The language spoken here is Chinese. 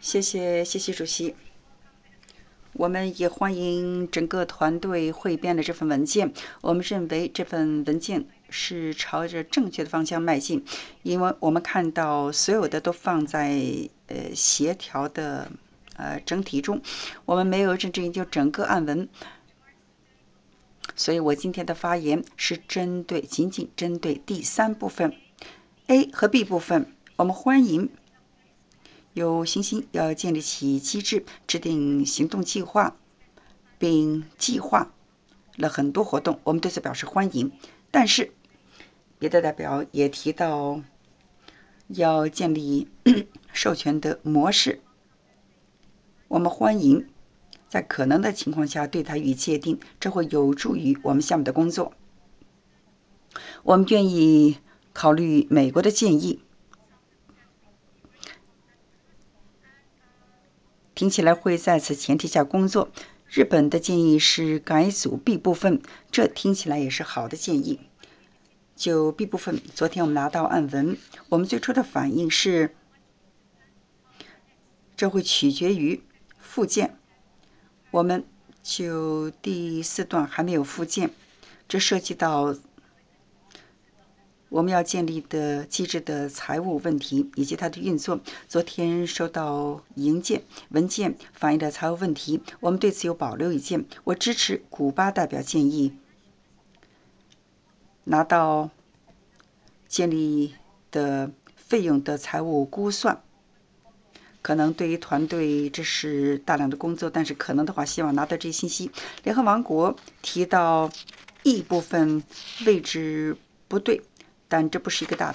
谢谢主席。我们也欢迎整个团队汇编的这份文件。我们认为这份文件是朝着正确的方向迈进，因为我们看到所有的都放在协调的整体中，我们没有真正研究整个案文。所以我今天的发言是仅仅针对第3部分 A 和 B 部分。我们欢迎有信心要建立起机制，制定行动计划，并计划了很多活动，我们对此表示欢迎。但是别的代表也提到要建立授权的模式，我们欢迎在可能的情况下对它予以界定，这会有助于我们项目的工作。我们愿意考虑美国的建议，听起来会在此前提下工作。日本的建议是改组 B 部分，这听起来也是好的建议。就 B 部分，昨天我们拿到案文，我们最初的反应是这会取决于附件。我们就第4段还没有附件，这涉及到我们要建立的机制的财务问题以及它的运作。昨天收到文件反映的财务问题，我们对此有保留意见。我支持古巴代表建议，拿到建立的费用的财务估算。可能对于团队这是大量的工作，但是可能的话希望拿到这些信息。联合王国提到 E 部分位置不对，但这不是一个大